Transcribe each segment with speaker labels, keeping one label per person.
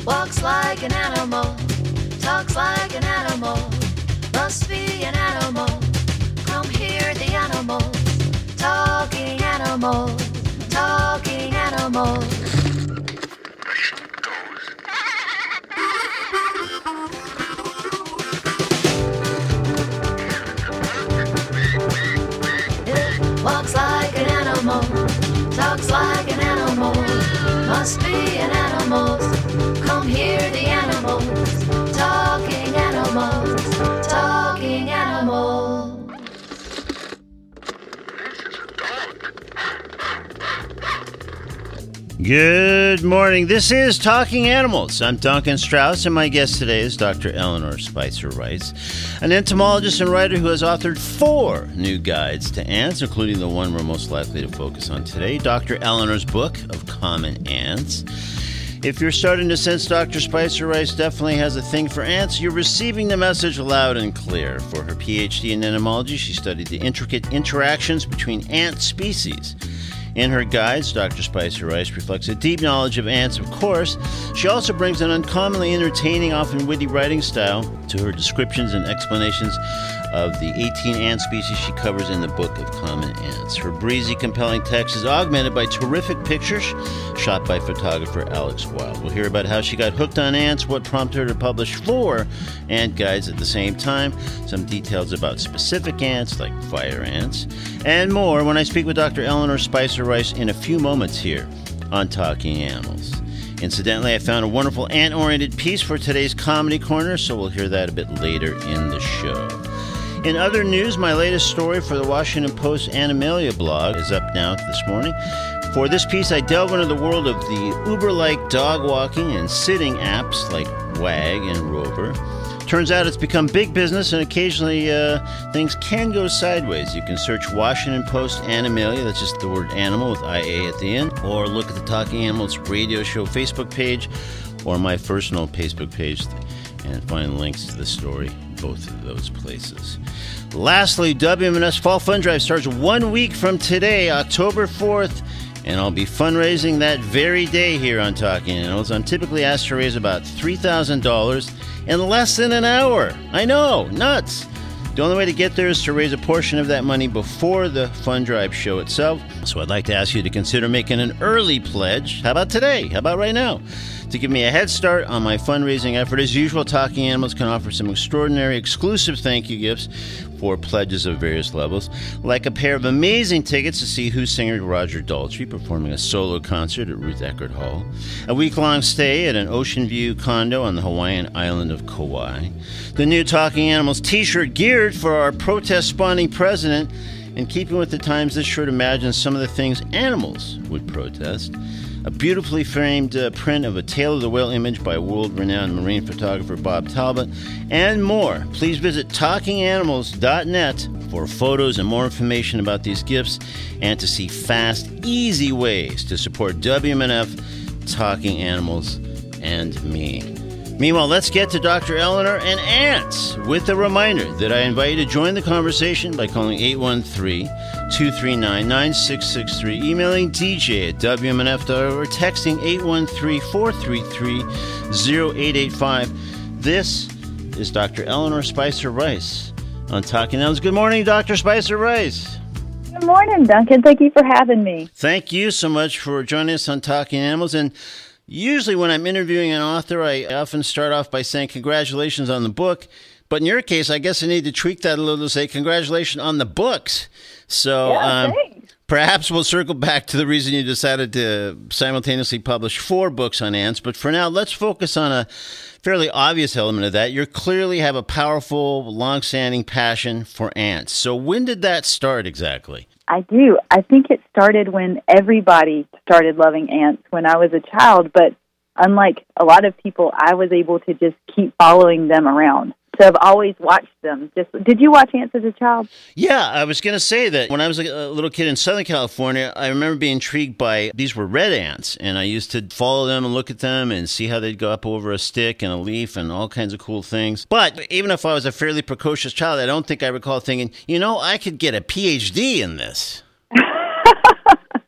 Speaker 1: Walks like an animal, talks like an animal, must be an animal. Come hear the animals, talking animals, talking animals. It walks like an animal, talks like an animal, must be an animal. Come hear the animals, talking animals, talking animals.
Speaker 2: Good morning. This is Talking Animals. I'm Duncan Strauss, and my guest today is Dr. Eleanor Spicer Rice, an entomologist and writer who has authored 4 new guides to ants, including the one we're most likely to focus on today, Dr. Eleanor's Book of Common Ants. If you're starting to sense Dr. Spicer Rice definitely has a thing for ants, you're receiving the message loud and clear. For her PhD in entomology, she studied the intricate interactions between ant species. In her guides, Dr. Spicer Rice reflects a deep knowledge of ants, of course. She also brings an uncommonly entertaining, often witty writing style to her descriptions and explanations of the 18 ant species she covers in the Book of Common Ants. Her breezy, compelling text is augmented by terrific pictures shot by photographer Alex Wild. We'll hear about how she got hooked on ants, what prompted her to publish 4 ant guides at the same time, some details about specific ants like fire ants, and more when I speak with Dr. Eleanor Spicer Rice in a few moments here on Talking Animals. Incidentally, I found a wonderful ant-oriented piece for today's Comedy Corner, so we'll hear that a bit later in the show. In other news, my latest story for the Washington Post Animalia blog is up now this morning. For this piece, I delve into the world of the Uber-like dog walking and sitting apps like Wag and Rover. Turns out it's become big business, and occasionally things can go sideways. You can search Washington Post Animalia, that's just the word animal with IA at the end, or look at the Talking Animals radio show Facebook page or my personal Facebook page and find links to the story, both of those places. Lastly, WMNS Fall Fund Drive starts 1 week from today, October 4th, and I'll be fundraising that very day here on Talking Animals. I'm typically asked to raise about $3,000 in less than an hour. I know, nuts. The only way to get there is to raise a portion of that money before the fund drive show itself. So I'd like to ask you to consider making an early pledge. How about today? How about right now? To give me a head start on my fundraising effort, as usual, Talking Animals can offer some extraordinary exclusive thank you gifts for pledges of various levels, like a pair of amazing tickets to see Who singer Roger Daltrey performing a solo concert at Ruth Eckerd Hall, a week-long stay at an ocean view condo on the Hawaiian island of Kauai, the new Talking Animals t-shirt geared for our protest-spawning president. In keeping with the times, this shirt imagines some of the things animals would protest. A beautifully framed print of a tail of the whale image by world-renowned marine photographer Bob Talbot, and more. Please visit talkinganimals.net for photos and more information about these gifts and to see fast, easy ways to support WMNF, Talking Animals, and me. Meanwhile, let's get to Dr. Eleanor and ants with a reminder that I invite you to join the conversation by calling 813-239-9663, emailing dj@wmnf.org, or texting 813-433-0885. This is Dr. Eleanor Spicer Rice on Talking Animals. Good morning, Dr. Spicer Rice.
Speaker 3: Good morning, Duncan. Thank you for having me.
Speaker 2: Thank you so much for joining us on Talking Animals. And usually when I'm interviewing an author, I often start off by saying congratulations on the book. But in your case, I guess I need to tweak that a little to say congratulations on the books. So perhaps we'll circle back to the reason you decided to simultaneously publish 4 books on ants. But for now, let's focus on a fairly obvious element of that. You clearly have a powerful, long-standing passion for ants. So when did that start exactly?
Speaker 3: I do. I think it started when everybody started loving ants when I was a child, but unlike a lot of people, I was able to just keep following them around. So I've always watched them. Did you watch ants as a child?
Speaker 2: Yeah, I was going to say that when I was a little kid in Southern California, I remember being intrigued by, these were red ants, and I used to follow them and look at them and see how they'd go up over a stick and a leaf and all kinds of cool things. But even if I was a fairly precocious child, I don't think I recall thinking, I could get a PhD in this.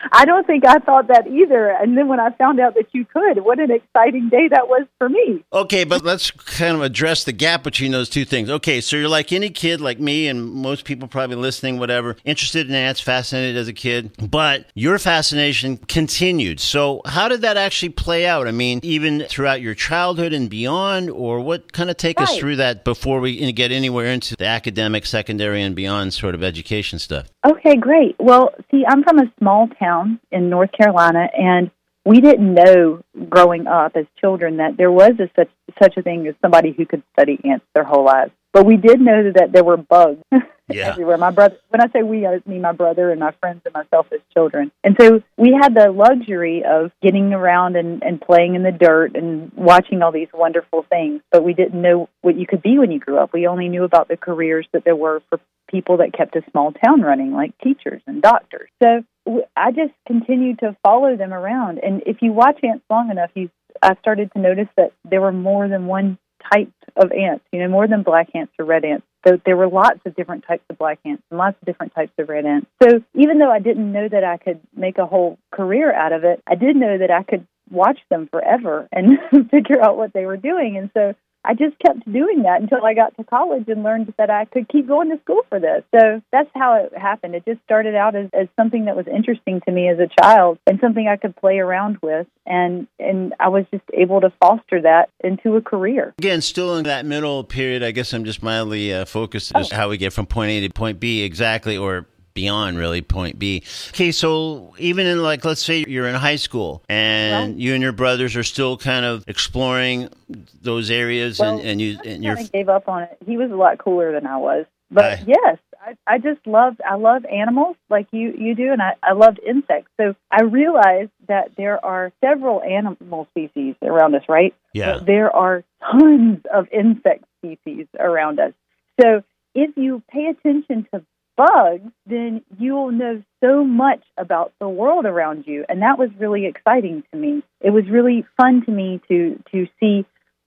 Speaker 3: I don't think I thought that either. And then when I found out that you could, what an exciting day that was for me.
Speaker 2: Okay, but let's kind of address the gap between those two things. Okay, so you're like any kid, like me and most people probably listening, whatever, interested in ants, fascinated as a kid, but your fascination continued. So how did that actually play out? I mean, even throughout your childhood and beyond, or what kind of take us through that before we get anywhere into the academic, secondary, and beyond sort of education stuff?
Speaker 3: Okay, great. Well, see, I'm from a small town in North Carolina, and we didn't know growing up as children that there was such a thing as somebody who could study ants their whole lives. But we did know that there were bugs everywhere. My brother, when I say we, I mean my brother and my friends and myself as children. And so we had the luxury of getting around and playing in the dirt and watching all these wonderful things. But we didn't know what you could be when you grew up. We only knew about the careers that there were for people that kept a small town running, like teachers and doctors. So I just continued to follow them around. And if you watch ants long enough, I started to notice that there were more than one type of ants, more than black ants or red ants. So there were lots of different types of black ants and lots of different types of red ants. So even though I didn't know that I could make a whole career out of it, I did know that I could watch them forever and figure out what they were doing. And so I just kept doing that until I got to college and learned that I could keep going to school for this. So that's how it happened. It just started out as something that was interesting to me as a child and something I could play around with. And I was just able to foster that into a career.
Speaker 2: Again, still in that middle period, I guess I'm just mildly focused on how we get from point A to point B exactly, or beyond really point B. Okay, so even in let's say you're in high school and you and your brothers are still kind of exploring those areas, and you
Speaker 3: gave up on it. He was a lot cooler than I was, but yes, I love animals like you do, and I loved insects. So I realized that there are several animal species around us, right?
Speaker 2: Yeah.
Speaker 3: But there are tons of insect species around us. So if you pay attention to bugs, then you'll know so much about the world around you. And that was really exciting to me. It was really fun to me to see,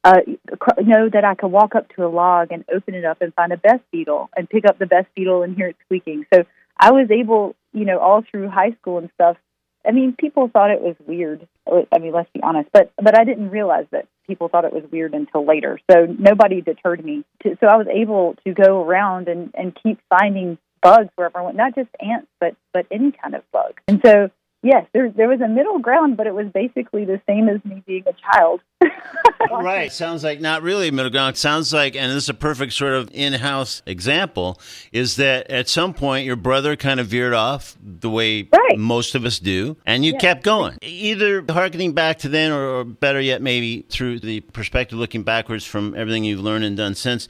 Speaker 3: know that I could walk up to a log and open it up and find a best beetle and pick up the best beetle and hear it squeaking. So I was able, all through high school and stuff. I mean, people thought it was weird. I mean, let's be honest. But I didn't realize that people thought it was weird until later. So nobody deterred me. So I was able to go around and keep finding bugs wherever I went, not just ants, but any kind of bug. And so, yes, there was a middle ground, but it was basically the same as me being a child.
Speaker 2: Right. Sounds like not really middle ground. Sounds like, and this is a perfect sort of in-house example, is that at some point your brother kind of veered off the way most of us do, and you kept going. Either harkening back to then, or better yet, maybe through the perspective looking backwards from everything you've learned and done since.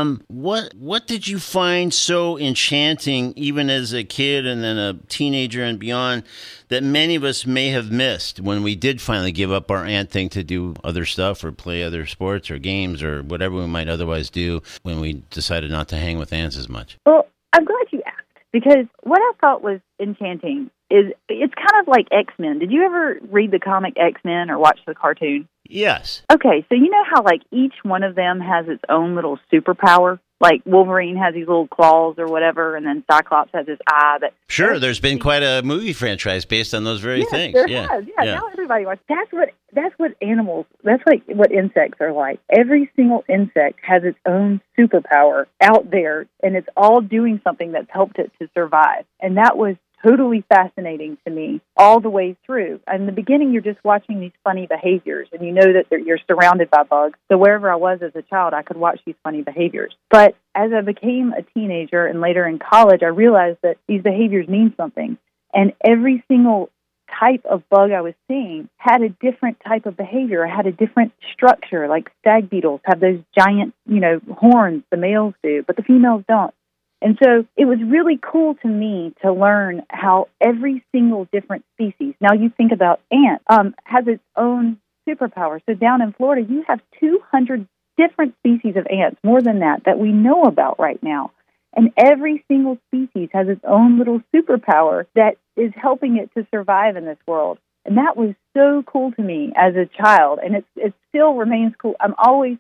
Speaker 2: What did you find so enchanting, even as a kid and then a teenager and beyond, that many of us may have missed when we did finally give up our ant thing to do other stuff or play other sports or games or whatever we might otherwise do when we decided not to hang with ants as much?
Speaker 3: Well, I'm glad you asked, because what I thought was enchanting is it's kind of like X-Men. Did you ever read the comic X-Men or watch the cartoon?
Speaker 2: Yes.
Speaker 3: Okay, so you know how each one of them has its own little superpower? Like Wolverine has these little claws or whatever, and then Cyclops has his eye.
Speaker 2: Sure, there's been quite a movie franchise based on those very things.
Speaker 3: There has. Now everybody watches. That's what animals. That's what insects are like. Every single insect has its own superpower out there, and it's all doing something that's helped it to survive. And that was totally fascinating to me all the way through. In the beginning, you're just watching these funny behaviors, and you know that you're surrounded by bugs. So wherever I was as a child, I could watch these funny behaviors. But as I became a teenager and later in college, I realized that these behaviors mean something. And every single type of bug I was seeing had a different type of behavior, had a different structure. Like stag beetles have those giant, horns, the males do, but the females don't. And so it was really cool to me to learn how every single different species, now you think about ant, has its own superpower. So down in Florida, you have 200 different species of ants, more than that we know about right now. And every single species has its own little superpower that is helping it to survive in this world. And that was so cool to me as a child, and it still remains cool. I'm always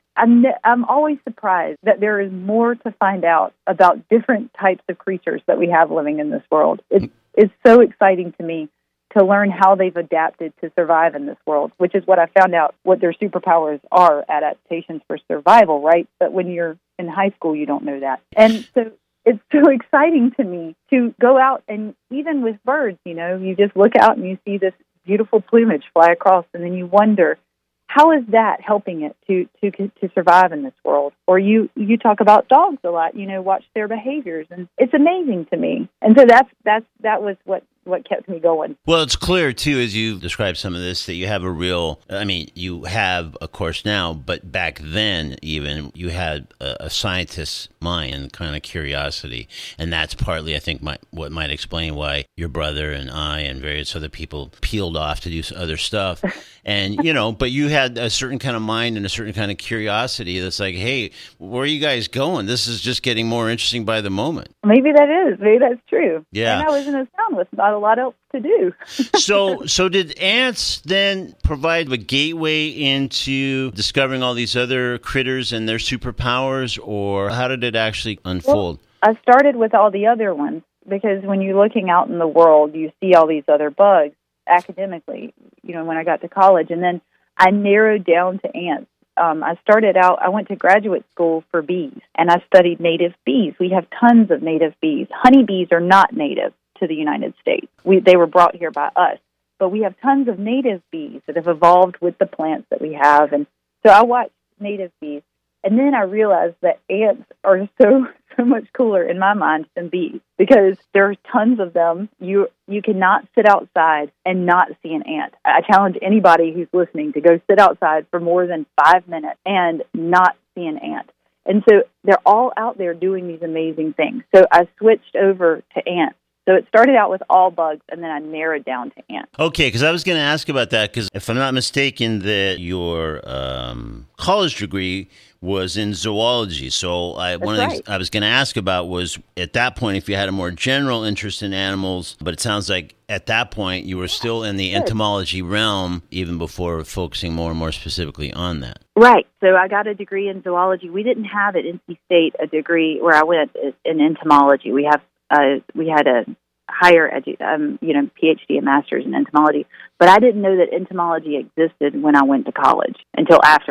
Speaker 3: surprised that there is more to find out about different types of creatures that we have living in this world. It's so exciting to me to learn how they've adapted to survive in this world, which is what I found out what their superpowers are, adaptations for survival, right? But when you're in high school, you don't know that. And so it's so exciting to me to go out, and even with birds, you just look out and you see this beautiful plumage fly across, and then you wonder, how is that helping it to survive in this world? Or you talk about dogs a lot, watch their behaviors, and it's amazing to me. And so that was what kept me going.
Speaker 2: Well, it's clear, too, as you describe some of this, that you have you have, of course, now, but back then, even, you had a scientist's mind, kind of curiosity. And that's partly, I think, what might explain why your brother and I and various other people peeled off to do other stuff. And, but you had a certain kind of mind and a certain kind of curiosity that's like, hey, where are you guys going? This is just getting more interesting by the moment.
Speaker 3: Maybe that is. Maybe that's true.
Speaker 2: Yeah.
Speaker 3: And I was in a town with not a lot else to do.
Speaker 2: So did ants then provide a gateway into discovering all these other critters and their superpowers, or how did it actually unfold?
Speaker 3: Well, I started with all the other ones, because when you're looking out in the world, you see all these other bugs academically, when I got to college. And then I narrowed down to ants. I went to graduate school for bees, and I studied native bees. We have tons of native bees. Honeybees are not native to the United States. They were brought here by us. But we have tons of native bees that have evolved with the plants that we have. And so I watched native bees. And then I realized that ants are so much cooler in my mind than bees, because there's tons of them. You cannot sit outside and not see an ant. I challenge anybody who's listening to go sit outside for more than 5 minutes and not see an ant. And so they're all out there doing these amazing things. So I switched over to ants. So it started out with all bugs, and then I narrowed down to ants.
Speaker 2: Okay, because I was going to ask about that, because if I'm not mistaken, that your college degree was in zoology. So one of the things I was going to ask about was, at that point, if you had a more general interest in animals, but it sounds like at that point you were still in the entomology realm, even before focusing more and more specifically on that.
Speaker 3: Right. So I got a degree in zoology. We didn't have at NC State a degree where I went in entomology. We had a higher PhD and master's in entomology, but I didn't know that entomology existed when I went to college, until after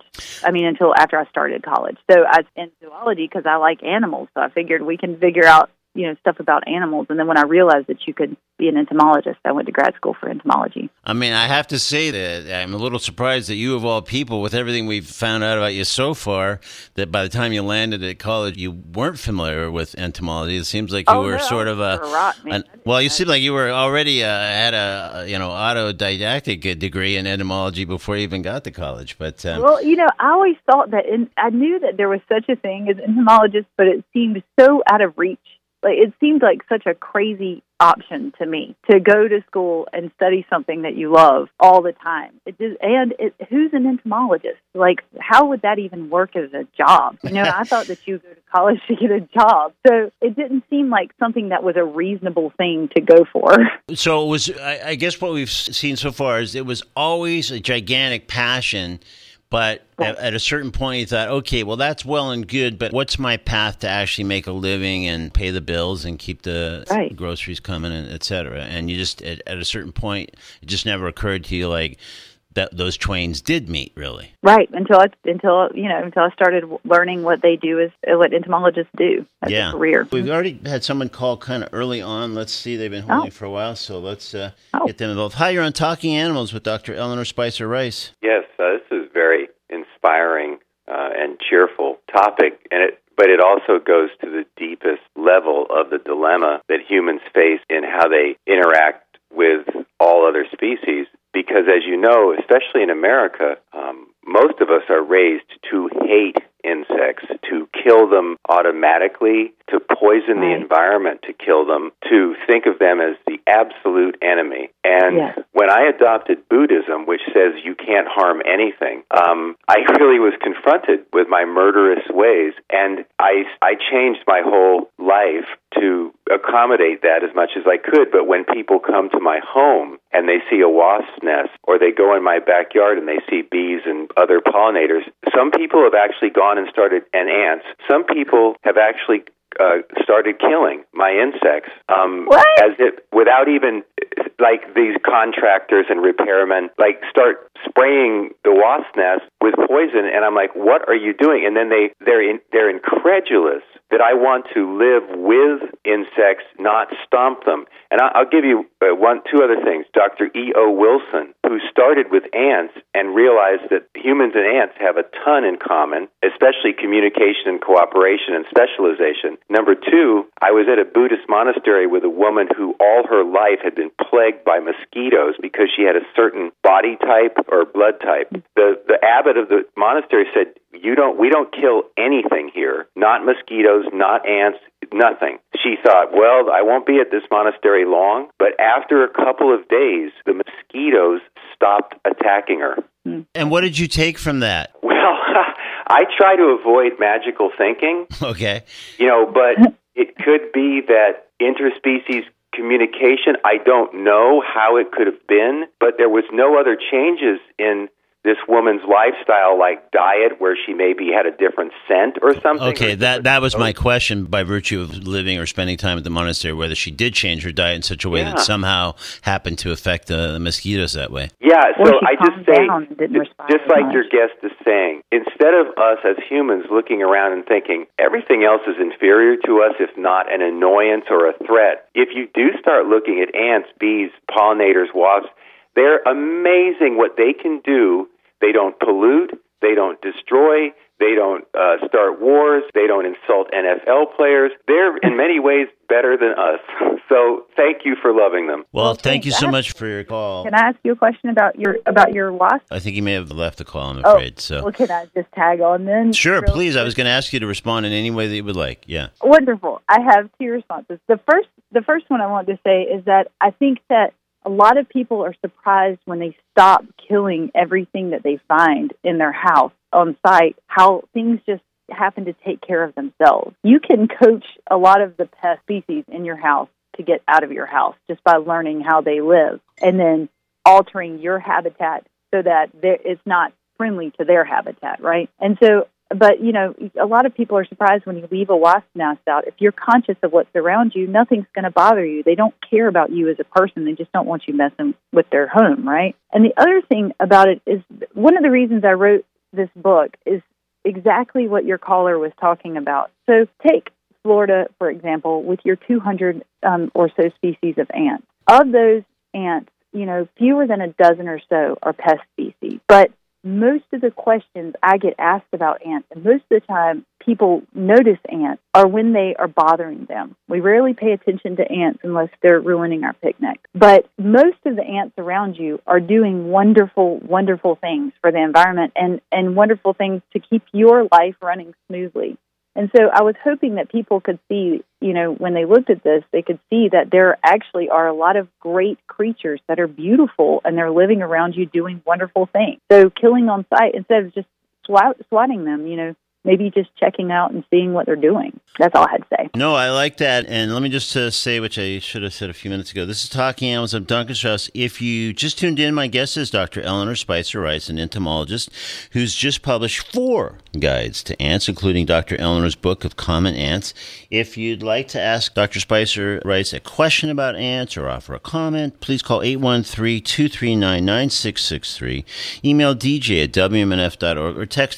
Speaker 3: I started college. So I was in zoology because I like animals, so I figured we can figure out stuff about animals. And then when I realized that you could be an entomologist, I went to grad school for entomology.
Speaker 2: I mean, I have to say that I'm a little surprised that you, of all people, with everything we've found out about you so far, that by the time you landed at college, you weren't familiar with entomology. It seems like you were sort of you seem like you were already had a autodidactic degree in entomology before you even got to college. But
Speaker 3: I always thought that, I knew that there was such a thing as entomologist, but it seemed so out of reach. Like, it seemed like such a crazy option to me to go to school and study something that you love all the time. Who's an entomologist? Like, how would that even work as a job? I thought that you go to college to get a job. So it didn't seem like something that was a reasonable thing to go for.
Speaker 2: So it was, I guess what we've seen so far is it was always a gigantic passion. But at a certain point, you thought, okay, well, that's well and good, but what's my path to actually make a living and pay the bills and keep the groceries coming, and et cetera? And you just, at a certain point, it just never occurred to you, like, that those twains did meet, really. Right,
Speaker 3: until I started learning what they do, is what entomologists do as a career.
Speaker 2: We've already had someone call kind of early on. Let's see, they've been holding for a while, so let's get them involved. Hi, you're on Talking Animals with Dr. Eleanor Spicer Rice.
Speaker 4: Yes, this is very inspiring and cheerful topic, but it also goes to the deepest level of the dilemma that humans face in how they interact with all other species. Because, as you know, especially in America, most of us are raised to hate insects, to kill them automatically, to poison the environment to kill them, to think of them as the absolute enemy. And when I adopted Buddhism, which says you can't harm anything, I really was confronted with my murderous ways, and I changed my whole life to accommodate that as much as I could. But when people come to my home and they see a wasp's nest, or they go in my backyard and they see bees and other pollinators, some people have actually gone and ants. Some people have actually started killing my insects, without even like these contractors and repairmen like start spraying the wasp nest with poison, and I'm like, what are you doing? And then they're incredulous that I want to live with insects, not stomp them. And I'll give you two other things. Dr. E.O. Wilson, who started with ants and realized that humans and ants have a ton in common, especially communication and cooperation and specialization. Number two, I was at a Buddhist monastery with a woman who all her life had been plagued by mosquitoes because she had a certain body type or blood type. The abbot of the monastery said, we don't kill anything here, not mosquitoes, not ants, nothing. She thought, well, I won't be at this monastery long, but after a couple of days, the mosquitoes stopped attacking her.
Speaker 2: And what did you take from that?
Speaker 4: Well, I try to avoid magical thinking.
Speaker 2: Okay.
Speaker 4: But it could be that interspecies communication, I don't know how it could have been, but there was no other changes in this woman's lifestyle, like diet, where she maybe had a different scent or something.
Speaker 2: Okay, that was my question, by virtue of living or spending time at the monastery, whether she did change her diet in such a way that somehow happened to affect the mosquitoes that way.
Speaker 4: Yeah, so I just say, just like
Speaker 3: much.
Speaker 4: your guest is saying, instead of us as humans looking around and thinking everything else is inferior to us, if not an annoyance or a threat, if you do start looking at ants, bees, pollinators, wasps, they're amazing what they can do. They don't pollute, they don't destroy, they don't start wars, they don't insult NFL players. They're in many ways better than us. So thank you for loving them.
Speaker 2: Well, thank you so much for your call.
Speaker 3: Can I ask you a question about your wasp?
Speaker 2: I think you may have left the call, I'm afraid.
Speaker 3: Well, can I just tag on then?
Speaker 2: Sure, please. I was going to ask you to respond in any way that you would like. Yeah.
Speaker 3: Wonderful. I have two responses. The first one I want to say is that I think that a lot of people are surprised when they stop killing everything that they find in their house on site, how things just happen to take care of themselves. You can coach a lot of the pest species in your house to get out of your house just by learning how they live and then altering your habitat so that it's not friendly to their habitat, right? And so, but, a lot of people are surprised when you leave a wasp nest out. If you're conscious of what's around you, nothing's going to bother you. They don't care about you as a person. They just don't want you messing with their home, right? And the other thing about it is one of the reasons I wrote this book is exactly what your caller was talking about. So take Florida, for example, with your 200 or so species of ants. Of those ants, fewer than a dozen or so are pest species. But most of the questions I get asked about ants, and most of the time people notice ants, are when they are bothering them. We rarely pay attention to ants unless they're ruining our picnic. But most of the ants around you are doing wonderful, wonderful things for the environment and wonderful things to keep your life running smoothly. And so I was hoping that people could see, when they looked at this, they could see that there actually are a lot of great creatures that are beautiful and they're living around you doing wonderful things. So killing on site instead of just swatting them, maybe just checking out and seeing what they're doing. That's all I had to say.
Speaker 2: No, I like that. And let me just say, which I should have said a few minutes ago, this is Talking Animals. I'm Duncan Strauss. If you just tuned in, my guest is Dr. Eleanor Spicer Rice, an entomologist who's just published 4 guides to ants, including Dr. Eleanor's book of Common Ants. If you'd like to ask Dr. Spicer Rice a question about ants or offer a comment, please call 813-239-9663, email dj@wmnf.org, or text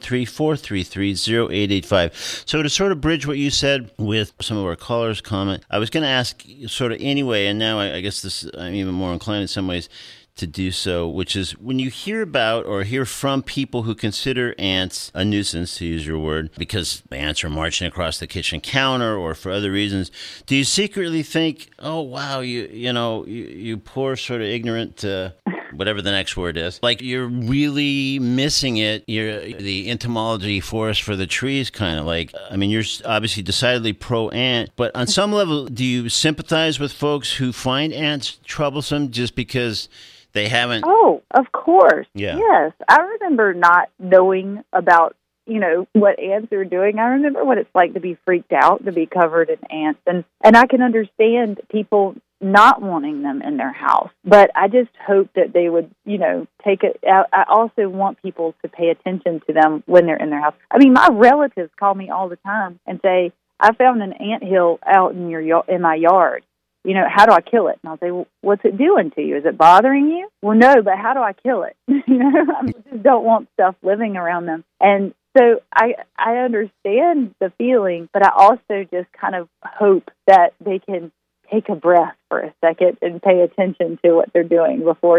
Speaker 2: 813-433-0885. So to sort of bridge what you said with some of our callers' comment, I was going to ask sort of anyway, and now I guess I'm even more inclined in some ways to do so, which is when you hear about or hear from people who consider ants a nuisance, to use your word, because the ants are marching across the kitchen counter or for other reasons, do you secretly think, oh, wow, you poor sort of ignorant whatever the next word is, like you're really missing it, you're the entomology forest for the trees kind of like, you're obviously decidedly pro-ant, but on some level, do you sympathize with folks who find ants troublesome just because they haven't?
Speaker 3: Oh, of course.
Speaker 2: Yeah.
Speaker 3: Yes. I remember not knowing about, what ants are doing. I remember what it's like to be freaked out, to be covered in ants. And I can understand people not wanting them in their house. But I just hope that they would, take it. I also want people to pay attention to them when they're in their house. My relatives call me all the time and say, I found an anthill out in my yard. how do I kill it? And I'll say, well, what's it doing to you? Is it bothering you? Well, no, but how do I kill it? I just don't want stuff living around them. And so I understand the feeling, but I also just kind of hope that they can take a breath for a second and pay attention to what they're doing before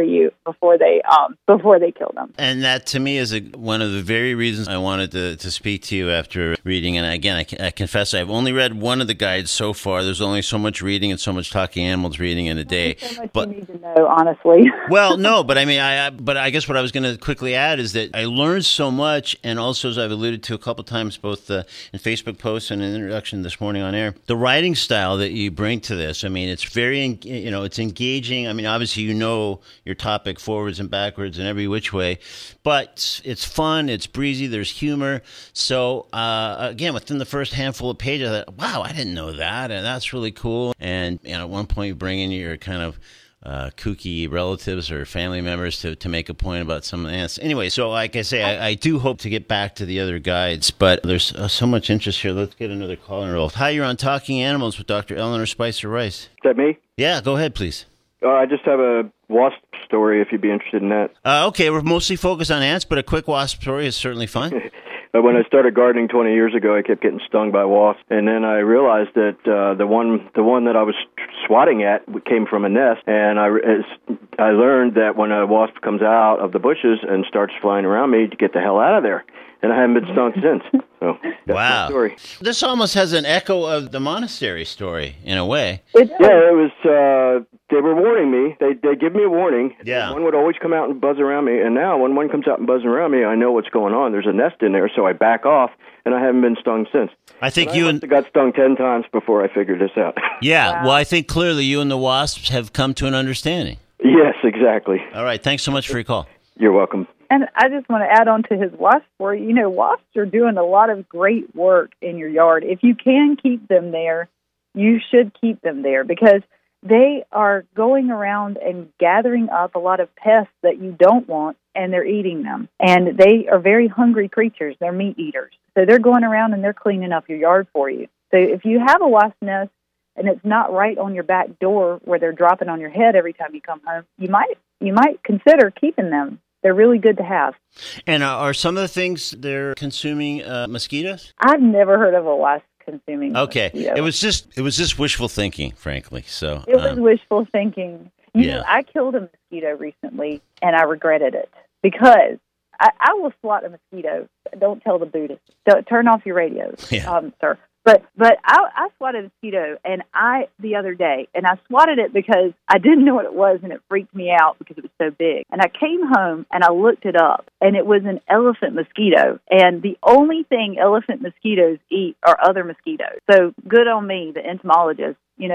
Speaker 3: they kill them.
Speaker 2: And that to me is one of the very reasons I wanted to speak to you after reading. And again, I confess I've only read one of the guides so far. There's only so much reading and so much Talking Animals reading in a day.
Speaker 3: There's so much you need to know, honestly.
Speaker 2: Well, no, but I mean, I guess what I was going to quickly add is that I learned so much, and also as I've alluded to a couple of times, both in Facebook posts and in the introduction this morning on air, the writing style that you bring to this. I mean, it's very, it's engaging. I mean, obviously, your topic forwards and backwards and every which way, but it's fun, it's breezy, there's humor. So, again, within the first handful of pages, I thought, wow, I didn't know that, and that's really cool. And at one point, you bring in your kind of kooky relatives or family members to make a point about some of the ants. Anyway, so like I say, I do hope to get back to the other guides, but there's so much interest here. Let's get another call enrolled. Hi, you're on Talking Animals with Dr. Eleanor Spicer Rice.
Speaker 5: Is that me?
Speaker 2: Yeah, go ahead, please.
Speaker 5: I just have a wasp story if you'd be interested in that.
Speaker 2: Okay, we're mostly focused on ants, but a quick wasp story is certainly fine.
Speaker 5: When I started gardening 20 years ago, I kept getting stung by wasps, and then I realized that the one that I was swatting at came from a nest, and I learned that when a wasp comes out of the bushes and starts flying around me, to get the hell out of there. And I haven't been stung since. So that's my story.
Speaker 2: This almost has an echo of the monastery story in a way.
Speaker 5: Yeah, it was. They were warning me. They give me a warning.
Speaker 2: Yeah.
Speaker 5: One would always come out and buzz around me, and now when one comes out and buzzes around me, I know what's going on. There's a nest in there, so I back off, and I haven't been stung since.
Speaker 2: I think
Speaker 5: I got stung 10 times before I figured this out.
Speaker 2: Yeah.
Speaker 3: Wow.
Speaker 2: Well, I think clearly you and the wasps have come to an understanding.
Speaker 5: Yes, exactly.
Speaker 2: All right. Thanks so much for your call.
Speaker 5: You're welcome.
Speaker 3: And I just want to add on to his wasp story. Wasps are doing a lot of great work in your yard. If you can keep them there, you should keep them there because they are going around and gathering up a lot of pests that you don't want, and they're eating them. And they are very hungry creatures. They're meat eaters. So they're going around and they're cleaning up your yard for you. So if you have a wasp nest and it's not right on your back door where they're dropping on your head every time you come home, you might consider keeping them. They're really good to have.
Speaker 2: And are some of the things they're consuming mosquitoes?
Speaker 3: I've never heard of a wasp consuming
Speaker 2: Okay.
Speaker 3: mosquito.
Speaker 2: It was just wishful thinking, frankly. So
Speaker 3: it was wishful thinking.
Speaker 2: Yeah.
Speaker 3: I killed a mosquito recently, and I regretted it because I will swat a mosquito. Don't tell the Buddhists. Don't turn off your radios, sir. But I swatted a mosquito the other day, and I swatted it because I didn't know what it was, and it freaked me out because it was so big. And I came home, and I looked it up, and it was an elephant mosquito. And the only thing elephant mosquitoes eat are other mosquitoes. So good on me, the entomologist,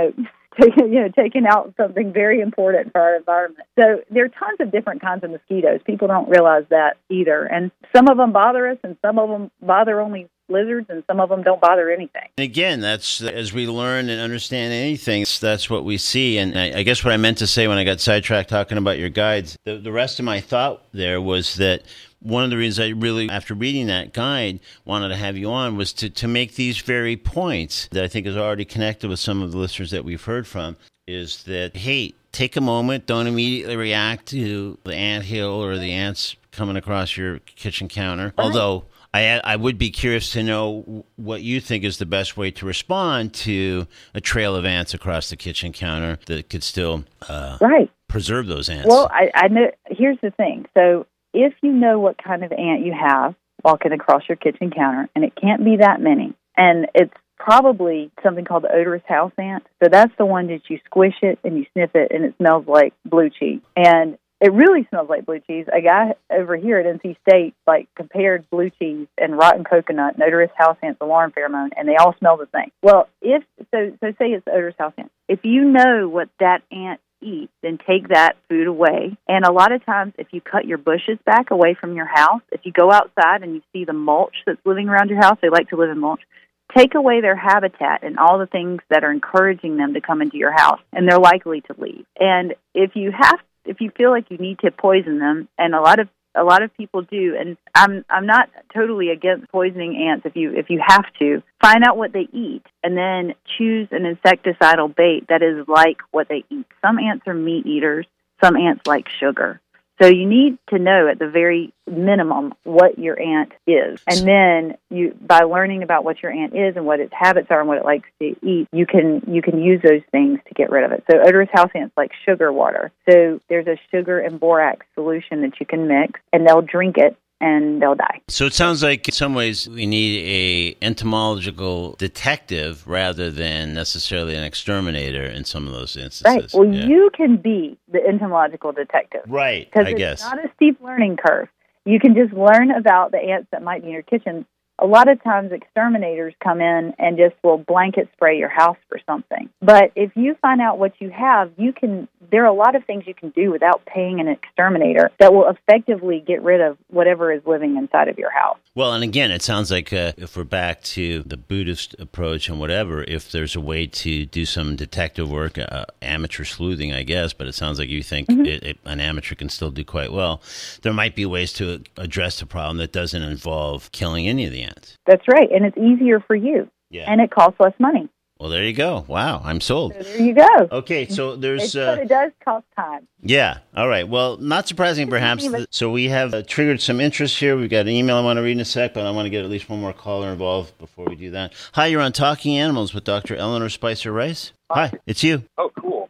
Speaker 3: taking out something very important for our environment. So there are tons of different kinds of mosquitoes. People don't realize that either. And some of them bother us, and some of them bother only lizards, and some of them don't bother anything.
Speaker 2: Again, that's as we learn and understand anything, that's what we see. And I guess what I meant to say when I got sidetracked talking about your guides, the rest of my thought there was that one of the reasons I really, after reading that guide, wanted to have you on was to make these very points that I think is already connected with some of the listeners that we've heard from, is that, hey, take a moment, don't immediately react to the anthill or the ants coming across your kitchen counter,
Speaker 3: Right.
Speaker 2: Although I would be curious to know what you think is the best way to respond to a trail of ants across the kitchen counter that could still preserve those ants.
Speaker 3: Well, I know. Here's the thing. So if you know what kind of ant you have walking across your kitchen counter, and it can't be that many, and it's probably something called the odorous house ant. So that's the one that you squish it and you sniff it, and it smells like blue cheese. And it really smells like blue cheese. A guy over here at NC State compared blue cheese and rotten coconut and odorous house ant's alarm pheromone, and they all smell the same. Well, so say it's the odorous house ant. If you know what that ant eats, then take that food away. And a lot of times, if you cut your bushes back away from your house, if you go outside and you see the mulch that's living around your house, they like to live in mulch, take away their habitat and all the things that are encouraging them to come into your house, and they're likely to leave. And if you feel like you need to poison them, and a lot of a lot of people do, and I'm not totally against poisoning ants if you have to. Find out what they eat, and then choose an insecticidal bait that is like what they eat. Some ants are meat eaters. Some ants like sugar. So you need to know at the very minimum what your ant is. And then by learning about what your ant is and what its habits are and what it likes to eat, you can use those things to get rid of it. So odorous house ants like sugar water. So there's a sugar and borax solution that you can mix, and they'll drink it and they'll die.
Speaker 2: So it sounds like in some ways we need a entomological detective rather than necessarily an exterminator in some of those instances.
Speaker 3: Right. Well, you can be the entomological detective.
Speaker 2: Right,
Speaker 3: I guess. It's not a steep learning curve. You can just learn about the ants that might be in your kitchen. A lot of times exterminators come in and just will blanket spray your house for something. But if you find out what you have, there are a lot of things you can do without paying an exterminator that will effectively get rid of whatever is living inside of your house.
Speaker 2: Well, and again, it sounds like if we're back to the Buddhist approach and whatever, if there's a way to do some detective work, amateur sleuthing, I guess, but it sounds like you think an amateur can still do quite well, there might be ways to address the problem that doesn't involve killing any of the ants.
Speaker 3: That's right, and it's easier for you, and it costs less money.
Speaker 2: Well, there you go. Wow, I'm sold.
Speaker 3: So there you go.
Speaker 2: Okay, so there's...
Speaker 3: but it does cost time.
Speaker 2: Yeah, all right. Well, not surprising, perhaps. So we have triggered some interest here. We've got an email I want to read in a sec, but I want to get at least one more caller involved before we do that. Hi, you're on Talking Animals with Dr. Eleanor Spicer Rice. Hi, it's you.
Speaker 6: Oh, cool.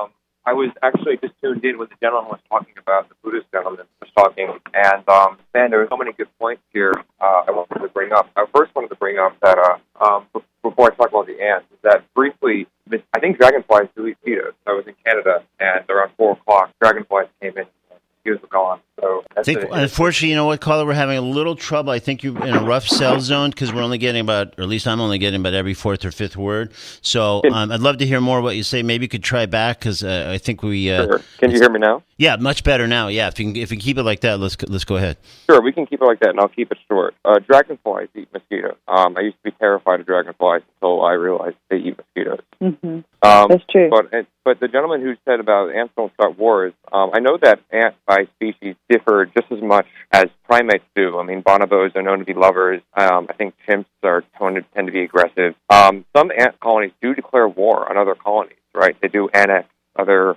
Speaker 6: I was actually just tuned in when the gentleman was talking about, the Buddhist gentleman was talking, and man, there were so many good points here I wanted to bring up. I first wanted to bring up that, before I talk about the ants, is that briefly, I think dragonflies do eat mosquitoes. I was in Canada, and around 4 o'clock, dragonflies came in. Mosquitoes were gone. So
Speaker 2: I think, unfortunately, you know what, caller, we're having a little trouble. I think you're in a rough cell zone because we're only getting about, or at least I'm only getting about every fourth or fifth word. So I'd love to hear more what you say. Maybe you could try back because I think we...
Speaker 6: Sure. Can you hear me now?
Speaker 2: Yeah, much better now. Yeah, if you can keep it like that, let's go ahead.
Speaker 6: Sure, we can keep it like that, and I'll keep it short. Dragonflies eat mosquitoes. I used to be terrified of dragonflies until I realized they eat mosquitoes.
Speaker 3: Mm-hmm. That's true.
Speaker 6: But the gentleman who said about ants don't start wars, I know that ants by species differ just as much as primates do. I mean, bonobos are known to be lovers. I think chimps tend to be aggressive. Some ant colonies do declare war on other colonies, right? They do annex other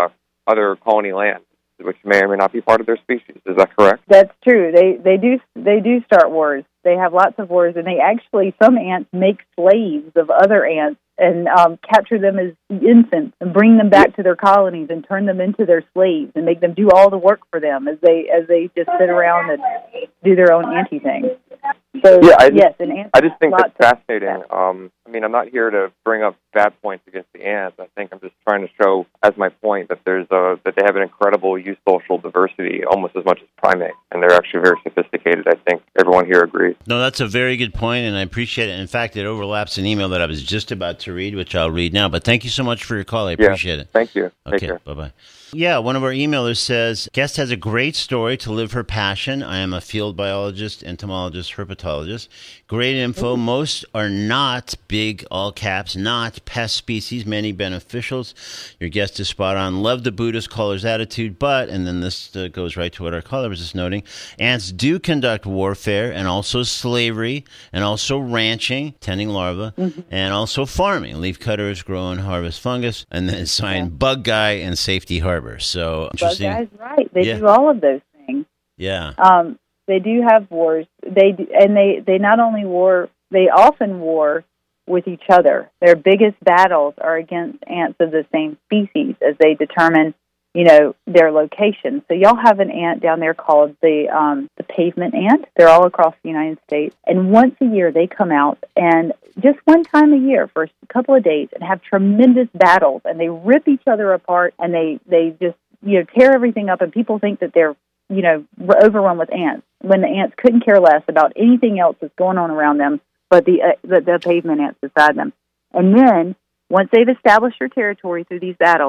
Speaker 6: colony lands, which may or may not be part of their species. Is that correct?
Speaker 3: That's true. They do start wars. They have lots of wars, and some ants make slaves of other ants and capture them as infants and bring them back to their colonies and turn them into their slaves and make them do all the work for them as they just sit around and do their own anti thing. So
Speaker 6: I
Speaker 3: I
Speaker 6: just think that's fascinating. I mean, I'm not here to bring up bad points against the ants. I think I'm just trying to show, as my point, that that they have an incredible eusocial diversity, almost as much as primates, and they're actually very sophisticated. I think everyone here agrees.
Speaker 2: No, that's a very good point, and I appreciate it. In fact, it overlaps an email that I was just about to read, which I'll read now. But thank you so much for your call. I appreciate it.
Speaker 6: Thank you.
Speaker 2: Okay,
Speaker 6: Take care.
Speaker 2: Bye-bye. Yeah, one of our emailers says, guest has a great story to live her passion. I am a field biologist, entomologist, herpetologist. Great info. Most are not, big all caps, not pest species, many beneficials. Your guest is spot on. Love the Buddhist caller's attitude, but, and then this goes right to what our caller was just noting, ants do conduct warfare and also slavery and also ranching, tending larvae, and also farming. Leaf cutters grow and harvest fungus, and then sign bug guy and safety harbor. So interesting.
Speaker 3: Bug guy's right. They do all of those things.
Speaker 2: Yeah.
Speaker 3: They do have wars. They not only war, they often war with each other. Their biggest battles are against ants of the same species as they determine, their location. So y'all have an ant down there called the pavement ant. They're all across the United States. And once a year they come out, and just one time a year for a couple of days, and have tremendous battles, and they rip each other apart, and they just tear everything up, and people think that they're overrun with ants, when the ants couldn't care less about anything else that's going on around them but the pavement ants beside them. And then once they've established their territory through these battles,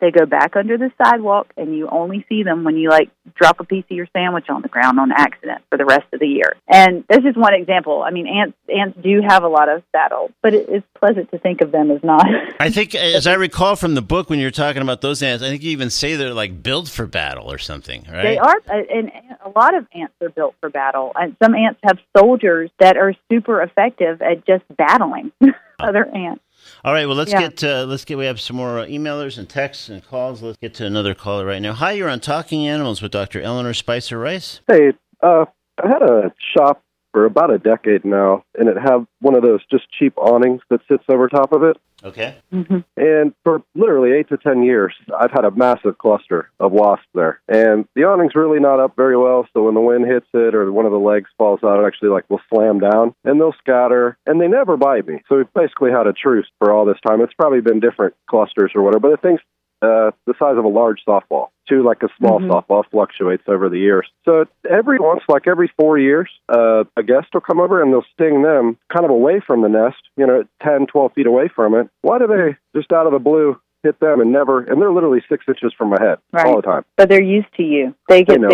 Speaker 3: They go back under the sidewalk, and you only see them when you, like, drop a piece of your sandwich on the ground on accident for the rest of the year. And this is one example. I mean, ants do have a lot of battle, but it's pleasant to think of them as not.
Speaker 2: I think, as I recall from the book, when you're talking about those ants, I think you even say they're, like, built for battle or something, right?
Speaker 3: They are, and a lot of ants are built for battle. And some ants have soldiers that are super effective at just battling other ants.
Speaker 2: All right, well, let's get. We have some more emailers and texts and calls. Let's get to another caller right now. Hi, you're on Talking Animals with Dr. Eleanor Spicer Rice.
Speaker 7: Hey, I had a shop for about a decade now, and it had one of those just cheap awnings that sits over top of it.
Speaker 2: Okay.
Speaker 3: Mm-hmm.
Speaker 7: And for literally 8 to 10 years, I've had a massive cluster of wasps there. And the awning's really not up very well, so when the wind hits it or one of the legs falls out, it actually will slam down, and they'll scatter, and they never bite me. So we've basically had a truce for all this time. It's probably been different clusters or whatever, but the thing's the size of a large softball to like a small softball, fluctuates over the years. So every 4 years, a guest will come over and they'll sting them kind of away from the nest, 10, 12 feet away from it. Why do they just out of the blue hit them and they're literally 6 inches from my head all the time?
Speaker 3: But they're used to you. They can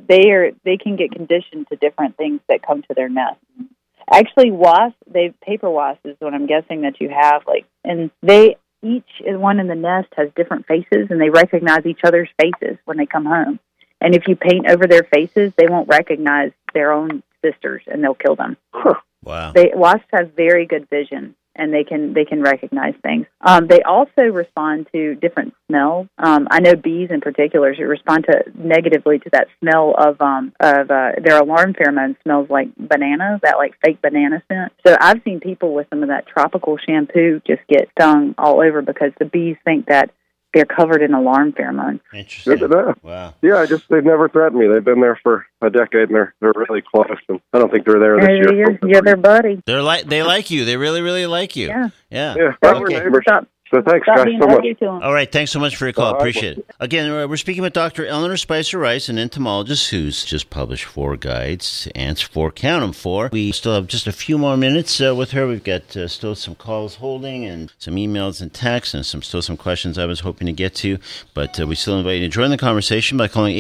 Speaker 3: get conditioned to different things that come to their nest. Actually, paper wasps is what I'm guessing that you have, and each one in the nest has different faces, and they recognize each other's faces when they come home. And if you paint over their faces, they won't recognize their own sisters, and they'll kill them.
Speaker 2: Wow.
Speaker 3: Wasps have very good vision, and they can recognize things. They also respond to different smells. I know bees in particular respond negatively to that smell of their alarm pheromone smells like bananas, that like fake banana scent. So I've seen people with some of that tropical shampoo just get stung all over because the bees think that they're covered in alarm pheromones.
Speaker 2: Interesting. Wow.
Speaker 7: Yeah, they've never threatened me. They've been there for a decade, and they're really close. And I don't think they're there this year.
Speaker 3: You're their buddy.
Speaker 2: They like you. They really, really like you.
Speaker 3: Yeah.
Speaker 2: Yeah.
Speaker 7: We're neighbors. So thanks, guys, so much.
Speaker 2: All right, thanks so much for your call. Appreciate it. Again, we're speaking with Dr. Eleanor Spicer Rice, an entomologist who's just published 4 guides, ants 4, count them 4. We still have just a few more minutes with her. We've got still some calls holding and some emails and texts and still some questions I was hoping to get to. But we still invite you to join the conversation by calling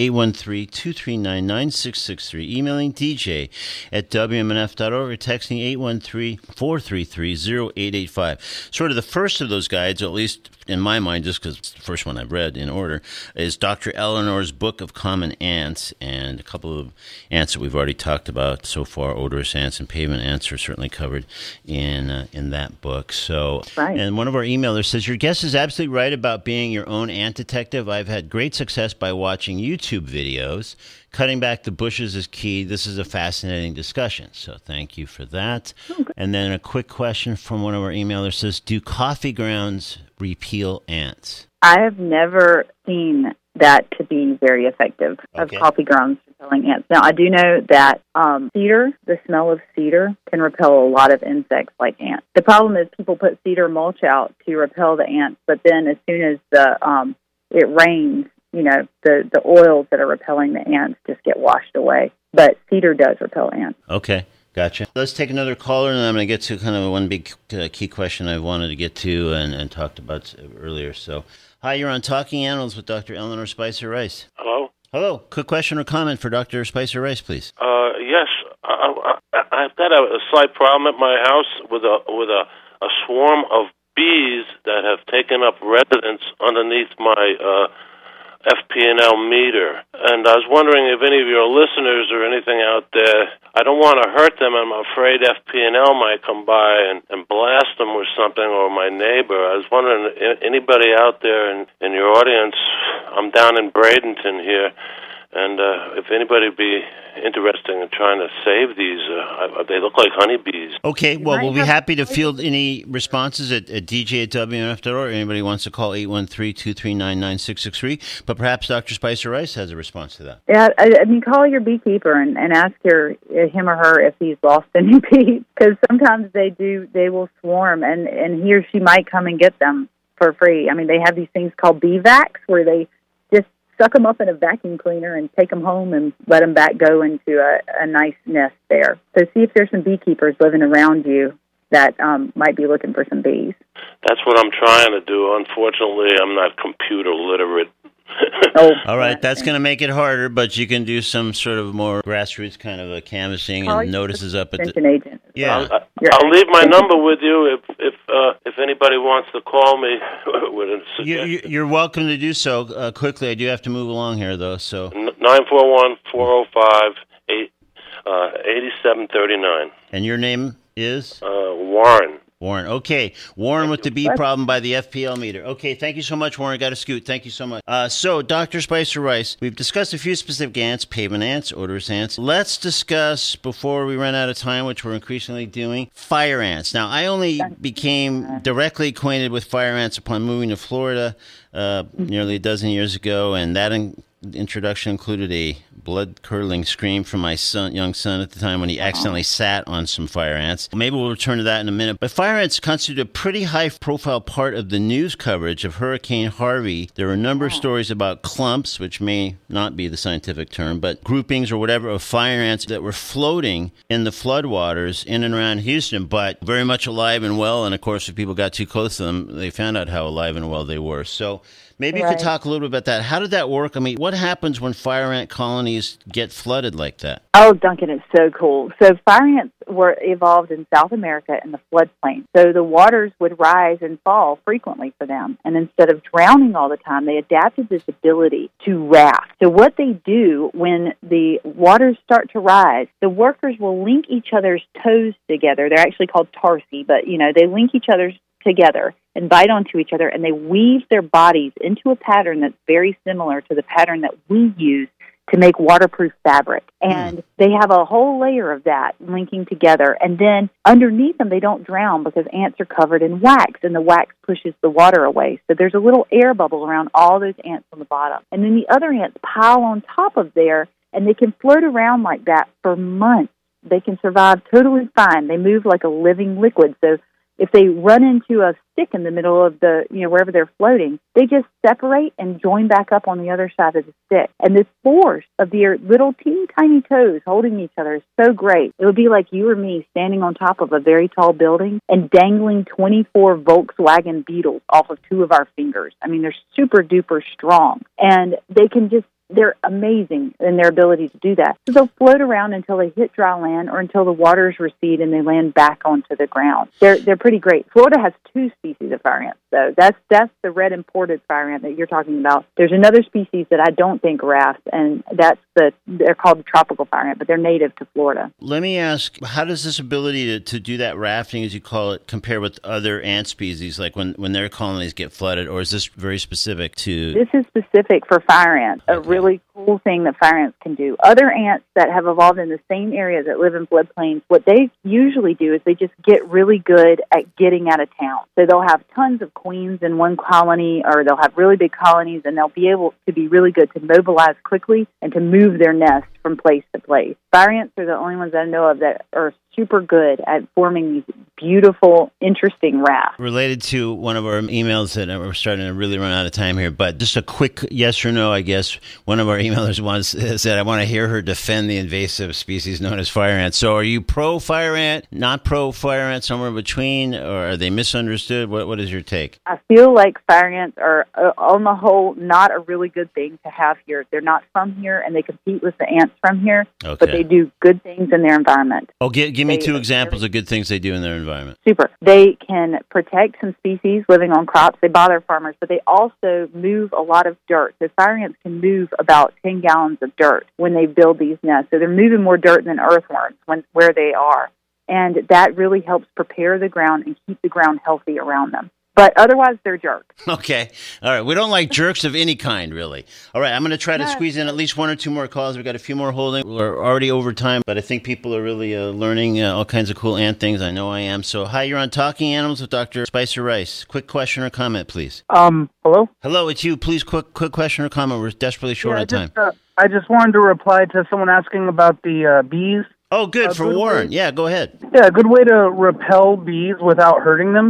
Speaker 2: 813-239-9663, emailing dj@wmnf.org, or texting 813-433-0885. Sort of the first of those guides, at least in my mind, just because it's the first one I've read in order, is Dr. Eleanor's Book of Common Ants, and a couple of ants that we've already talked about so far. Odorous ants and pavement ants are certainly covered in that book. So,
Speaker 3: right.
Speaker 2: And one of our emailers says, your guest is absolutely right about being your own ant detective. I've had great success by watching YouTube videos. Cutting back the bushes is key. This is a fascinating discussion, so thank you for that. Okay. And then a quick question from one of our emailers says, do coffee grounds repel ants?
Speaker 3: I have never seen that to be very effective, of coffee grounds repelling ants. Now, I do know that cedar, the smell of cedar, can repel a lot of insects like ants. The problem is people put cedar mulch out to repel the ants, but then as soon as it rains, the oils that are repelling the ants just get washed away. But cedar does repel ants.
Speaker 2: Okay, gotcha. Let's take another caller, and I'm going to get to kind of one big key question I wanted to get to and talked about earlier. So, hi, you're on Talking Animals with Dr. Eleanor Spicer Rice.
Speaker 8: Hello?
Speaker 2: Hello. Quick question or comment for Dr. Spicer Rice, please.
Speaker 8: Yes. I've got a slight problem at my house with a swarm of bees that have taken up residence underneath my FP&L meter. And I was wondering if any of your listeners or anything out there, I don't want to hurt them. I'm afraid FP&L might come by and blast them or something, or my neighbor. I was wondering, anybody out there in your audience, I'm down in Bradenton here, and if anybody would be interested in trying to save these, they look like honeybees.
Speaker 2: Okay, well, we'll be happy to field any responses at dj@wmnf.org. Anybody wants to call 813-239-9663. But perhaps Dr. Spicer Rice has a response to that.
Speaker 3: Yeah, I mean, call your beekeeper and ask him or her if he's lost any bees, because sometimes they will swarm, and he or she might come and get them for free. I mean, they have these things called bee vacs where they just suck them up in a vacuum cleaner and take them home and let them back go into a nice nest there. So see if there's some beekeepers living around you that might be looking for some bees.
Speaker 8: That's what I'm trying to do. Unfortunately, I'm not computer literate.
Speaker 3: Oh,
Speaker 2: All right, that's going to make it harder, but you can do some sort of more grassroots kind of a canvassing and notices up at
Speaker 3: extension agent.
Speaker 2: Yeah.
Speaker 8: I'll leave my number with you if anybody wants to call me with a suggestion.
Speaker 2: You're welcome to do so. Quickly, I do have to move along here, though. So
Speaker 8: 941-405-8739.
Speaker 2: And your name is?
Speaker 8: Warren.
Speaker 2: Warren. Okay. Warren with the bee problem by the FPL meter. Okay. Thank you so much, Warren. Got to scoot. Thank you so much. So, Dr. Spicer Rice, we've discussed a few specific ants, pavement ants, odorous ants. Let's discuss, before we run out of time, which we're increasingly doing, fire ants. Now, I only became directly acquainted with fire ants upon moving to Florida nearly a dozen years ago, and that introduction included a blood-curdling scream from my young son at the time when he accidentally sat on some fire ants. Maybe we'll return to that in a minute. But fire ants constitute a pretty high-profile part of the news coverage of Hurricane Harvey. There were a number of stories about clumps, which may not be the scientific term, but groupings or whatever of fire ants that were floating in the floodwaters in and around Houston, but very much alive and well. And, of course, if people got too close to them, they found out how alive and well they were. So maybe you could talk a little bit about that. How did that work? I mean, what happens when fire ant colonies get flooded like that?
Speaker 3: Oh, Duncan, it's so cool. So fire ants were evolved in South America in the floodplain. So the waters would rise and fall frequently for them. And instead of drowning all the time, they adapted this ability to raft. So what they do when the waters start to rise, the workers will link each other's toes together. They're actually called tarsi, but, they link each other's together and bite onto each other, and they weave their bodies into a pattern that's very similar to the pattern that we use to make waterproof fabric. And they have a whole layer of that linking together. And then underneath them, they don't drown because ants are covered in wax, and the wax pushes the water away. So there's a little air bubble around all those ants on the bottom. And then the other ants pile on top of there, and they can float around like that for months. They can survive totally fine. They move like a living liquid. So if they run into a stick in the middle of the, wherever they're floating, they just separate and join back up on the other side of the stick. And this force of their little teeny tiny toes holding each other is so great. It would be like you or me standing on top of a very tall building and dangling 24 Volkswagen Beetles off of two of our fingers. I mean, they're super duper strong. And they're amazing in their ability to do that. So they'll float around until they hit dry land or until the waters recede and they land back onto the ground. They're pretty great. Florida has 2 species of fire ants, though. That's the red imported fire ant that you're talking about. There's another species that I don't think rafts, and they're called the tropical fire ant, but they're native to Florida.
Speaker 2: Let me ask, how does this ability to do that rafting, as you call it, compare with other ant species, like when their colonies get flooded, or is this very specific to...
Speaker 3: This is specific for fire ants, a really cool thing that fire ants can do. Other ants that have evolved in the same area that live in floodplains, what they usually do is they just get really good at getting out of town. So they'll have tons of queens in one colony, or they'll have really big colonies, and they'll be able to be really good to mobilize quickly and to move their nest from place to place. Fire ants are the only ones I know of that are super good at forming these beautiful, interesting rafts.
Speaker 2: Related to one of our emails that we're starting to really run out of time here, but just a quick yes or no, I guess. One of our emailers once said, I want to hear her defend the invasive species known as fire ants. So are you pro-fire ant, not pro-fire ant, somewhere in between, or are they misunderstood? What is your take?
Speaker 3: I feel like fire ants are, on the whole, not a really good thing to have here. They're not from here, and they compete with the ants from here, but they do good things in their environment.
Speaker 2: Oh, give me 2 examples of good things they do in their environment.
Speaker 3: Super. They can protect some species living on crops. They bother farmers, but they also move a lot of dirt. So fire ants can move about 10 gallons of dirt when they build these nests. So they're moving more dirt than earthworms where they are. And that really helps prepare the ground and keep the ground healthy around them. But otherwise, they're jerks.
Speaker 2: Okay. All right. We don't like jerks of any kind, really. All right. I'm going to try to squeeze in at least 1 or 2 more calls. We've got a few more holding. We're already over time, but I think people are really learning all kinds of cool ant things. I know I am. So, hi, you're on Talking Animals with Dr. Spicer Rice. Quick question or comment, please.
Speaker 9: Hello?
Speaker 2: Hello, it's you. Please, quick question or comment. We're desperately short on time.
Speaker 9: I just wanted to reply to someone asking about the bees.
Speaker 2: Oh, good. For Warren. Yeah, go ahead.
Speaker 9: Yeah, a good way to repel bees without hurting them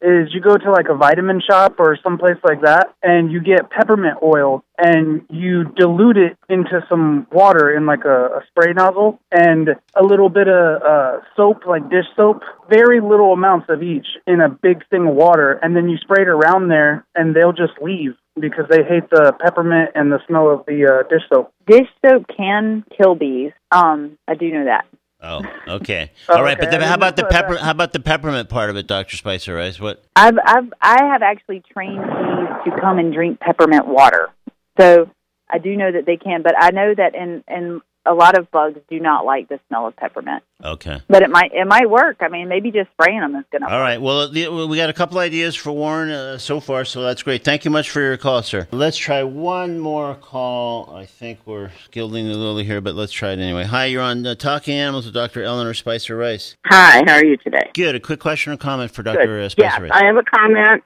Speaker 9: is you go to like a vitamin shop or someplace like that, and you get peppermint oil, and you dilute it into some water in like a spray nozzle, and a little bit of soap, like dish soap, very little amounts of each in a big thing of water, and then you spray it around there, and they'll just leave because they hate the peppermint and the smell of the dish soap.
Speaker 3: Dish soap can kill bees. I do know that.
Speaker 2: Oh, okay. All right,
Speaker 9: okay.
Speaker 2: but how about the peppermint part of it, Dr. Spicer Rice? What?
Speaker 3: I have actually trained bees to come and drink peppermint water. So I do know that they can, but I know that in a lot of bugs do not like the smell of peppermint.
Speaker 2: Okay.
Speaker 3: But it might work. I mean, maybe just spraying them is going to work.
Speaker 2: All right. Well, we got a couple ideas for Warren so far, so that's great. Thank you much for your call, sir. Let's try one more call. I think we're gilding the lily here, but let's try it anyway. Hi, you're on Talking Animals with Dr. Eleanor Spicer Rice.
Speaker 10: Hi, how are you today?
Speaker 2: Good. A quick question or comment for Dr. Spicer
Speaker 10: Yes,
Speaker 2: Rice.
Speaker 10: I have a comment.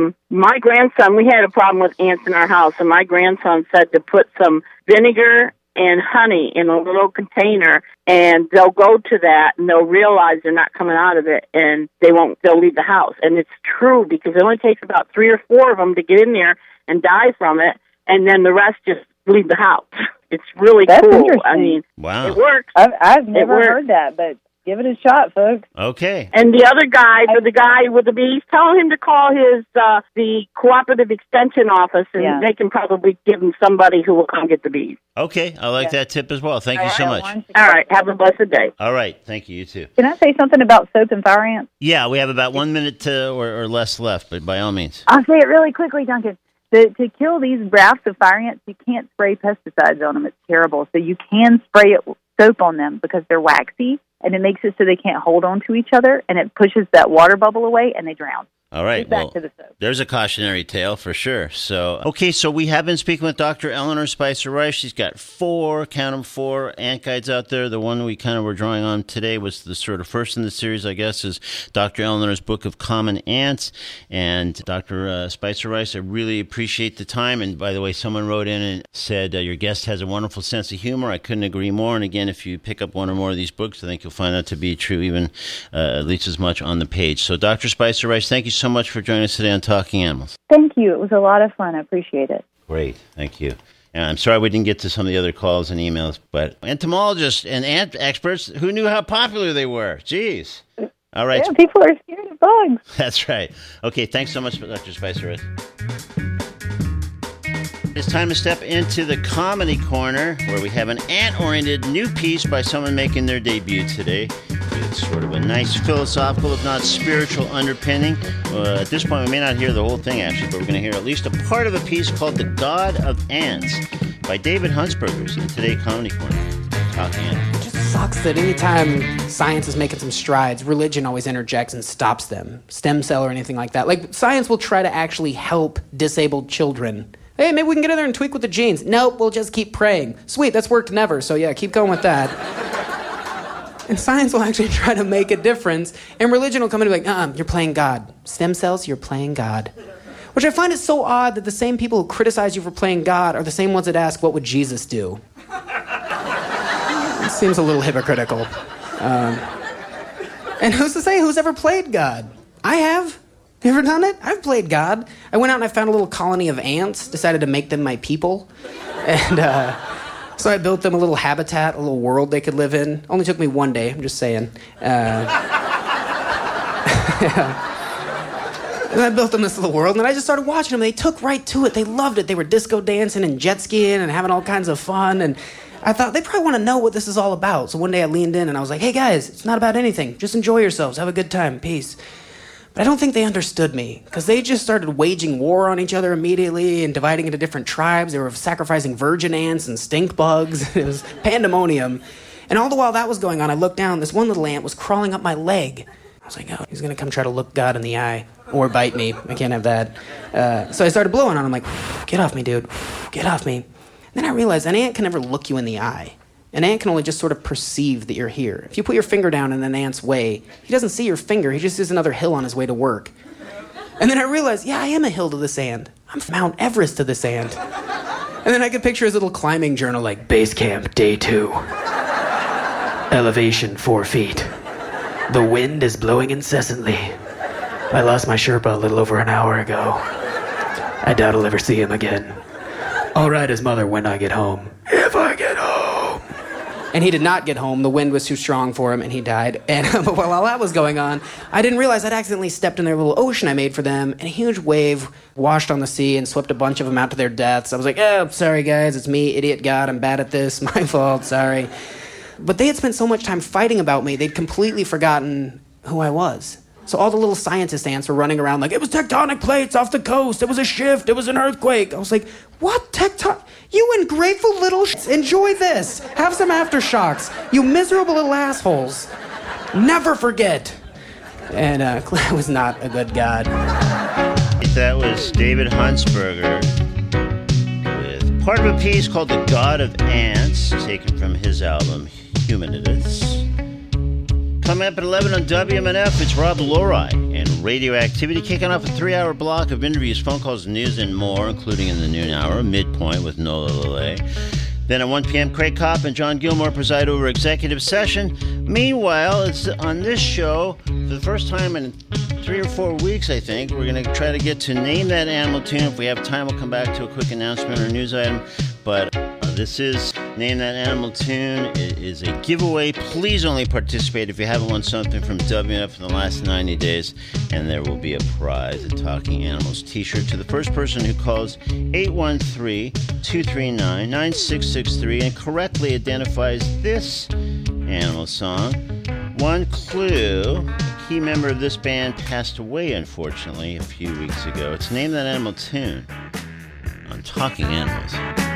Speaker 10: My grandson, we had a problem with ants in our house, and my grandson said to put some vinegar and honey in a little container, and they'll go to that, and they'll realize they're not coming out of it, and they'll leave the house. And it's true, because it only takes about 3 or 4 of them to get in there and die from it, and then the rest just leave the house. It's really cool. I mean,
Speaker 2: wow.
Speaker 10: It works.
Speaker 3: I've never heard that, but give it a shot, folks.
Speaker 2: Okay.
Speaker 10: And the other guy, the guy with the bees, tell him to call the cooperative extension office, and they can probably give him somebody who will come get the bees.
Speaker 2: Okay. I like that tip as well. Thank you so much.
Speaker 10: All right. Have a blessed day.
Speaker 2: All right. Thank you. You too.
Speaker 3: Can I say something about soap and fire ants?
Speaker 2: Yeah, we have about 1 minute or less left, but by all means.
Speaker 3: I'll say it really quickly, Duncan. To kill these rafts of fire ants, you can't spray pesticides on them. It's terrible. So you can spray soap on them because they're waxy, and it makes it so they can't hold on to each other, and it pushes that water bubble away, and they drown.
Speaker 2: All right.
Speaker 3: Back to the soap.
Speaker 2: There's a cautionary tale for sure. So, okay, so we have been speaking with Dr. Eleanor Spicer Rice. She's got 4 ant guides out there. The one we kind of were drawing on today was the sort of first in the series, I guess, is Dr. Eleanor's book of Common Ants. And Dr. Spicer Rice, I really appreciate the time. And by the way, someone wrote in and said, your guest has a wonderful sense of humor. I couldn't agree more. And again, if you pick up one or more of these books, I think you'll find that to be true, even at least as much on the page. So, Dr. Spicer Rice, thank you so much for joining us today on Talking Animals.
Speaker 3: Thank you. It was a lot of fun. I appreciate it.
Speaker 2: Great. Thank you. And I'm sorry we didn't get to some of the other calls and emails, but entomologists and ant experts, who knew how popular they were? Jeez. All right.
Speaker 3: Yeah, people are scared of bugs.
Speaker 2: That's right. Okay, thanks so much, Dr. Spicer. It's time to step into the comedy corner, where we have an ant-oriented new piece by someone making their debut today. It's sort of a nice philosophical, if not spiritual, underpinning. At this point, we may not hear the whole thing, actually, but we're going to hear at least a part of a piece called The God of Ants by David Huntsbergers in Today Comedy Corner. Talking Animals.
Speaker 11: It just sucks that anytime science is making some strides, religion always interjects and stops them. Stem cell or anything like that. Like, science will try to actually help disabled children. Hey, maybe we can get in there and tweak with the genes. Nope, we'll just keep praying. Sweet, that's worked never, so yeah, keep going with that. And science will actually try to make a difference, and religion will come in and be like, you're playing God. Stem cells, you're playing God. Which I find it so odd that the same people who criticize you for playing God are the same ones that ask, what would Jesus do? It seems a little hypocritical. And who's to say who's ever played God? I have. You ever done it? I've played God. I went out and I found a little colony of ants, decided to make them my people. And so I built them a little habitat, a little world they could live in. Only took me 1 day, I'm just saying. Yeah. And I built them this little world, and I just started watching them. They took right to it. They loved it. They were disco dancing and jet skiing and having all kinds of fun. And I thought, they probably want to know what this is all about. So one day I leaned in and I was like, hey guys, it's not about anything. Just enjoy yourselves. Have a good time. Peace. But I don't think they understood me, because they just started waging war on each other immediately and dividing into different tribes. They were sacrificing virgin ants and stink bugs. It was pandemonium. And all the while that was going on, I looked down. This one little ant was crawling up my leg. I was like, oh, he's going to come try to look God in the eye or bite me. I can't have that. So I started blowing on him, like, get off me, dude. Get off me. And then I realized an ant can never look you in the eye. An ant can only just sort of perceive that you're here. If you put your finger down in an ant's way, he doesn't see your finger. He just sees another hill on his way to work. And then I realized, yeah, I am a hill to this ant. I'm Mount Everest to this ant. And then I could picture his little climbing journal, like, base camp, day 2. Elevation 4 feet. The wind is blowing incessantly. I lost my Sherpa a little over an hour ago. I doubt I'll ever see him again. I'll write his mother when I get home. If I get home. And he did not get home. The wind was too strong for him, and he died. And but while that was going on, I didn't realize I'd accidentally stepped in their little ocean I made for them, and a huge wave washed on the sea and swept a bunch of them out to their deaths. I was like, oh, sorry, guys. It's me, idiot God. I'm bad at this. My fault. Sorry. But they had spent so much time fighting about me, they'd completely forgotten who I was. So all the little scientist ants were running around like, it was tectonic plates off the coast, it was a shift, it was an earthquake. I was like, what tectonic? You ungrateful little enjoy this. Have some aftershocks. You miserable little assholes. Never forget. And Claire was not a good god.
Speaker 2: That was David Huntsberger with part of a piece called The God of Ants, taken from his album Humanitas. Coming up at 11 on WMNF, it's Rob Lori and Radioactivity, kicking off a 3-hour block of interviews, phone calls, news, and more, including in the noon hour, Midpoint with Nola Lele. Then at 1 p.m., Craig Kopp and John Gilmore preside over Executive Session. Meanwhile, it's on this show, for the first time in 3 or 4 weeks, I think, we're going to try to get to Name That Animal Tune. If we have time, we'll come back to a quick announcement or news item. But this is Name That Animal Tune. It is a giveaway. Please only participate if you haven't won something from WMNF in the last 90 days, and there will be a prize, a Talking Animals t-shirt, to the first person who calls 813-239-9663 and correctly identifies this animal song. One clue, a key member of this band passed away, unfortunately, a few weeks ago. It's Name That Animal Tune on Talking Animals.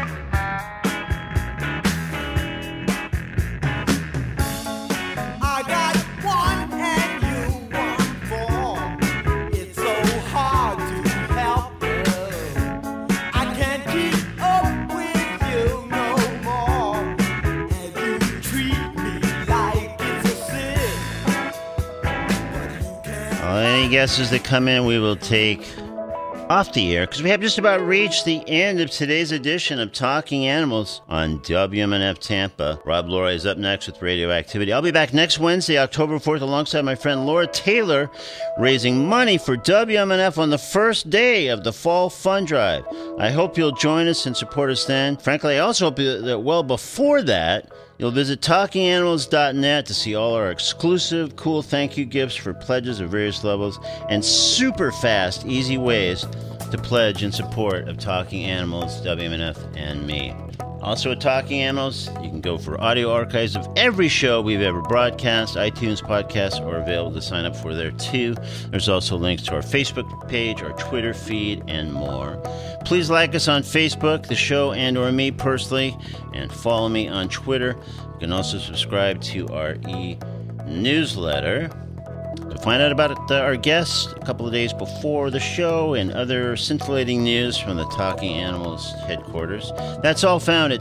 Speaker 2: Any guesses that come in, we will take off the air, because we have just about reached the end of today's edition of Talking Animals on WMNF Tampa. Rob Lori is up next with Radioactivity. I'll be back next Wednesday, October 4th, alongside my friend Laura Taylor, raising money for WMNF on the first day of the Fall Fund Drive. I hope you'll join us and support us then. Frankly, I also hope that well before that, you'll visit TalkingAnimals.net to see all our exclusive, cool thank you gifts for pledges of various levels and super fast, easy ways to pledge in support of Talking Animals, WMNF, and me. Also at Talking Animals, you can go for audio archives of every show we've ever broadcast. iTunes podcasts are available to sign up for there too. There's also links to our Facebook page, our Twitter feed, and more. Please like us on Facebook, the show and or me personally, and follow me on Twitter. You can also subscribe to our e-newsletter to find out about our guests a couple of days before the show and other scintillating news from the Talking Animals headquarters. That's all found at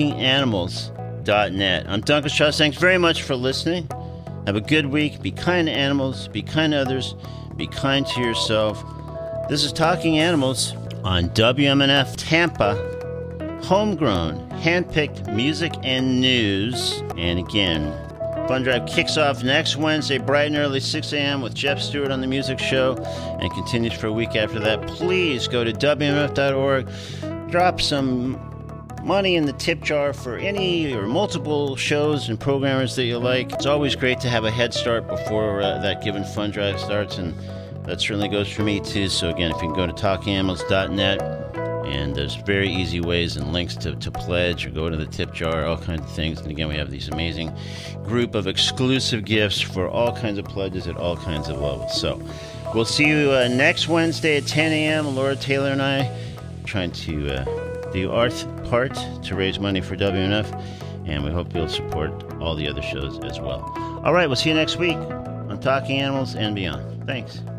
Speaker 2: TalkingAnimals.net. I'm Duncan Strauss. Thanks very much for listening. Have a good week. Be kind to animals. Be kind to others. Be kind to yourself. This is Talking Animals on WMNF Tampa. Homegrown, handpicked music and news. And again, Fund Drive kicks off next Wednesday, bright and early, 6 a.m. with Jeff Stewart on the music show, and continues for a week after that. Please go to WMNF.org, drop some money in the tip jar for any or multiple shows and programmers that you like. It's always great to have a head start before that given Fund Drive starts, and that certainly goes for me too. So again, if you can go to TalkingAnimals.net, and there's very easy ways and links to pledge or go to the tip jar, all kinds of things. And again, we have these amazing group of exclusive gifts for all kinds of pledges at all kinds of levels. So we'll see you next Wednesday at 10 a.m. Laura Taylor and I trying to do our part to raise money for WMNF, and we hope you'll support all the other shows as well. All right, we'll see you next week on Talking Animals and beyond. Thanks.